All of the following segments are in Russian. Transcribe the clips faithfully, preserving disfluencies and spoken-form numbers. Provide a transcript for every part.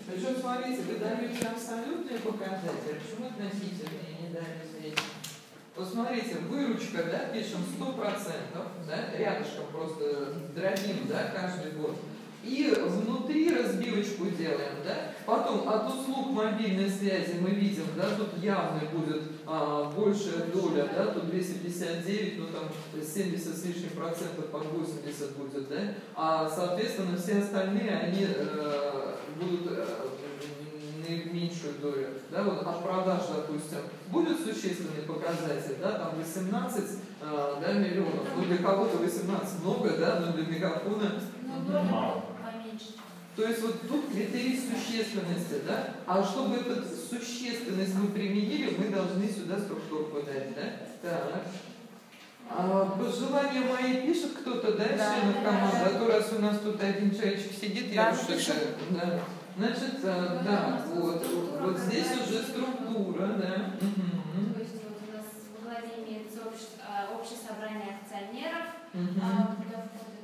Причем, смотрите, вы даете абсолютные показатели, почему относительные не дали средние? Вот смотрите, выручка, да, пишем сто процентов, да, рядышком просто дробим, да, каждый год. И внутри разбивочку делаем, да. Потом от услуг мобильной связи мы видим, да, тут явно будет а, большая доля, да, тут двести пятьдесят девять, ну там семьдесят с лишним процентов под восемьдесят будет, да. А, соответственно, все остальные, они э, будут э, меньшую долю, да, вот от продаж, допустим, будет существенный показатель, да, там восемнадцать э, да, миллионов, ну для кого-то восемнадцать много, да, но для мегафона мало. То есть вот тут критерий существенности, да, а чтобы эту существенность мы применили, мы должны сюда структурку дать, да, так. А, пожелания мои пишет кто-то, да, да членов да, команды, да, да. А то раз у нас тут один человечек сидит, да, я уж это, да. Значит, да, да, вот, вот здесь уже структура, да. Угу. То есть вот у нас в главе имеется общее, общее собрание акционеров. Угу. А, куда входит?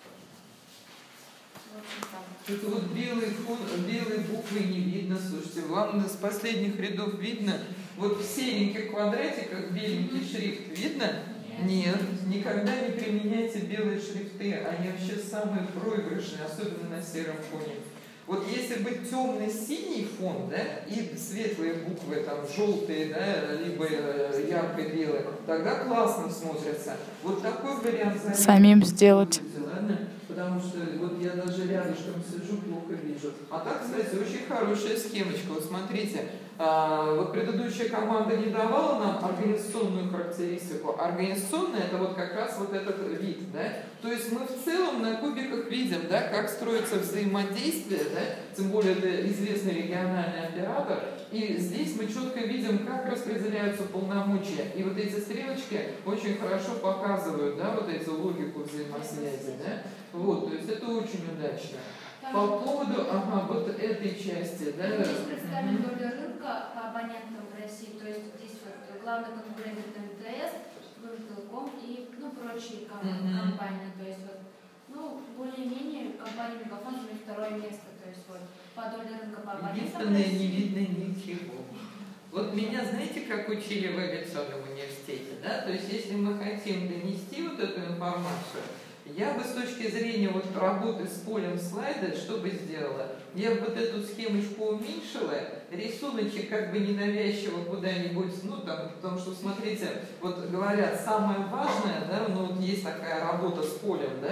Что-то вот белые, фон, белые буквы не видно, слушайте, вам с последних рядов видно, вот в сереньких квадратиках беленький шрифт видно? Нет, никогда не применяйте белые шрифты, они вообще самые проигрышные, особенно на сером фоне. Вот если бы темно-синий фон, да, и светлые буквы, там, желтые, да, либо ярко-белые, тогда классно смотрятся. Вот такой вариант самим сделать. Ладно? Потому что вот я даже рядышком сижу, плохо вижу. А так, кстати, очень хорошая схемочка. Вот смотрите, а, вот предыдущая команда не давала нам организационную характеристику. Организационная — это вот как раз вот этот вид, да. То есть мы в целом на кубиках видим, да, как строится взаимодействие, да, тем более это известный региональный оператор. И здесь мы четко видим, как распределяются полномочия. И вот эти стрелочки очень хорошо показывают, да, вот эту логику взаимосвязи, да. Вот, то есть это очень удачно. Там по поводу, ага, вот этой части, да. Здесь представлена доля рынка по абонентам в России, то есть здесь вот главный конкурент это эм тэ эс, Ростелеком и, ну, прочие ком mm-hmm. компании, то есть вот, ну, более-менее компания Мегафон занимает второе место, то есть вот по доле рынка по абонентам в России. Не видно ничего. Вот меня, знаете, как учили в авиационном университете, да, то есть если мы хотим донести вот эту информацию, я бы с точки зрения вот работы с полем слайда, что бы сделала? Я бы вот эту схемочку уменьшила, рисуночек как бы ненавязчиво куда-нибудь, ну там, потому что, смотрите, вот говорят, самое важное, да, ну вот есть такая работа с полем, да,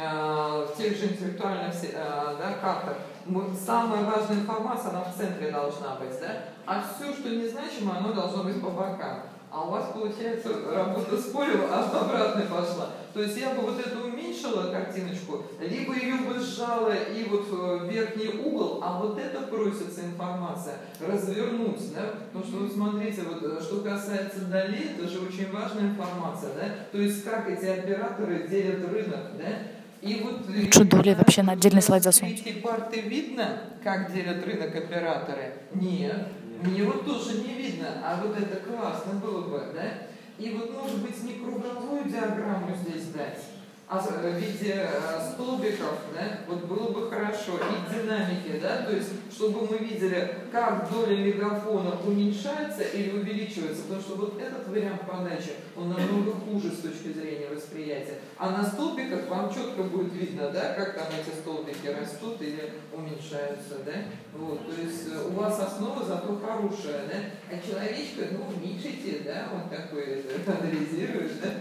э, в тех же интеллектуальных э, да, картах, самая важная информация, она в центре должна быть, да, а все, что незначимо, оно должно быть по бокам. А у вас, получается, работа с полем аж обратно пошла. То есть я бы вот эту уменьшила картиночку, либо ее бы сжала и вот в верхний угол, а вот это просится информация развернуть, да? Потому что, вот смотрите, вот что касается долей, это же очень важная информация, да? То есть как эти операторы делят рынок, да? И вот лучше доли вообще на отдельный слайд засунуть. Третьей парты видно, как делят рынок операторы? Нет. Мне вот тоже не видно, а вот это классно было бы, да? И вот, может быть, не круговую диаграмму здесь дать, а в виде столбиков, да, вот было бы хорошо, и динамики, да, то есть, чтобы мы видели, как доля мегафона уменьшается или увеличивается, потому что вот этот вариант подачи, он намного хуже с точки зрения восприятия. А на столбиках вам четко будет видно, да, как там эти столбики растут или уменьшаются, да, вот, то есть у вас основа зато хорошая, да, а человечка, ну, уменьшите, да, вот такой анализируешь, да,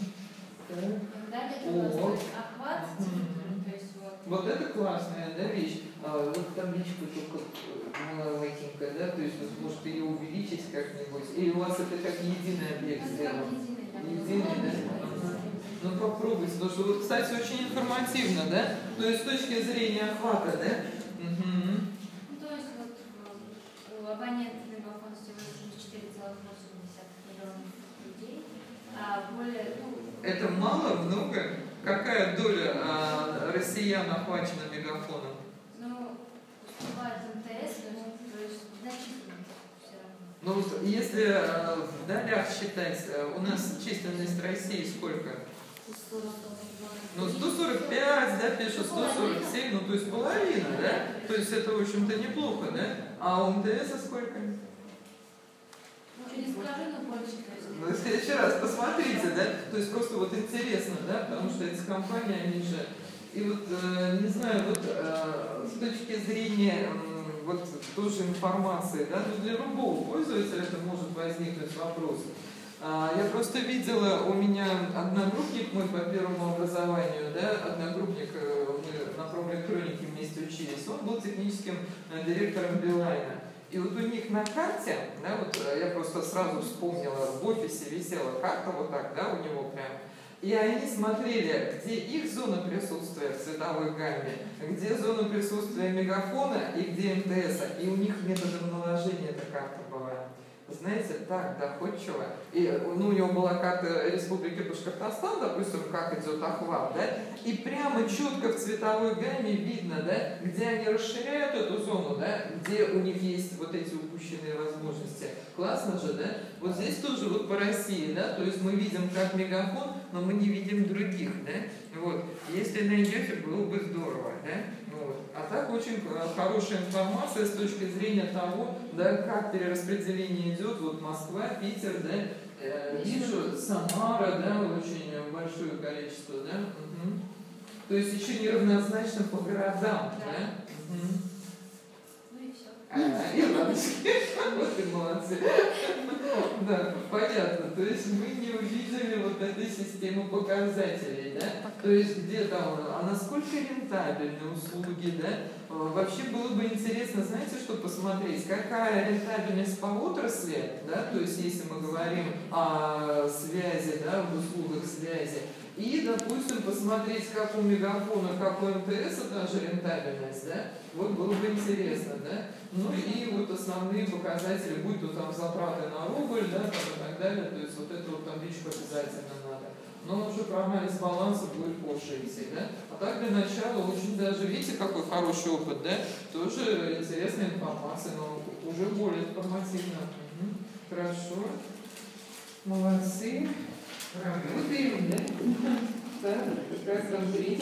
Далее это у нас охват, mm-hmm. то есть вот. Вот это классная, да, вещь. А, вот табличка только маловатенькая, да, то есть, вот, может ее увеличить как-нибудь, или у вас это как единый объект сделан? Единый, да? Ну попробуйте, потому что, вот, кстати, очень информативно, да, то есть с точки зрения охвата, да? Угу. Ну, то есть вот у абонентов Мегафона восемьдесят четыре целых восемь десятых миллионов людей, а более, ну, это мало, много? Какая доля а, россиян охвачена Мегафоном? Ну, уступает эм тэ эс, ну, то есть значительно все равно. Ну, если а, в долях считать, у нас численность России сколько? Ну, сто сорок пять, да, пишут сто сорок семь, ну, то есть половина, да? То есть это, в общем-то, неплохо, да? А у МТС сколько? Не скажи, но больше. Ну, в следующий раз посмотрите, да? То есть просто вот интересно, да? Потому что эти компании, они же... И вот, э, не знаю, вот э, с точки зрения э, вот тоже информации, да, ну, для любого пользователя это может возникнуть вопрос. А, я просто видела, у меня одногруппник мой по первому образованию, да, одногруппник, э, мы на промэлектронике вместе учились, он был техническим э, директором Билайна. И вот у них на карте, да, вот я просто сразу вспомнила, в офисе висела карта вот так, да, у него прям. И они смотрели, где их зона присутствия в цветовой гамме, где зона присутствия мегафона и где МТС. И у них методом наложения эта карта была. Знаете, так доходчиво. И ну, у него была карта Республики Башкортостан, допустим, как идет охват, да, и прямо четко в цветовой гамме видно, да, где они расширяют эту зону, да, где у них есть вот эти упущенные возможности. Классно же, да? Вот здесь тоже вот по России, да, то есть мы видим как мегафон, но мы не видим других, да. Вот. Если найдете, было бы здорово, да. Вот. А так очень хорошая информация с точки зрения того, да, как перераспределение идет, вот Москва, Питер, да, э, вижу, Самара, да, очень большое количество, да. Угу. То есть еще неравнозначно по городам, да. Да. Угу. Ну и все. А, и ладушки. Вот и молодцы. Да, понятно. То есть мы не увидели вот этой системы показателей, да? То есть где там, а насколько рентабельны услуги, да? Вообще было бы интересно, знаете, что посмотреть, какая рентабельность по отрасли, да? То есть если мы говорим о связи, да, в услугах связи, и, допустим, посмотреть, как у Мегафона, как у МТС, та же рентабельность, да? Вот было бы интересно, да? Ну и вот основные показатели, будь то там затраты на рубль, да, там и так далее, то есть вот эту вот табличку обязательно надо. Но уже про анализ баланса будет позже идти, да? А так для начала очень даже, видите, какой хороший опыт, да? Тоже интересная информация, но уже более информативно. Угу. Хорошо. Молодцы. Работаем, да? Так, как там зритель?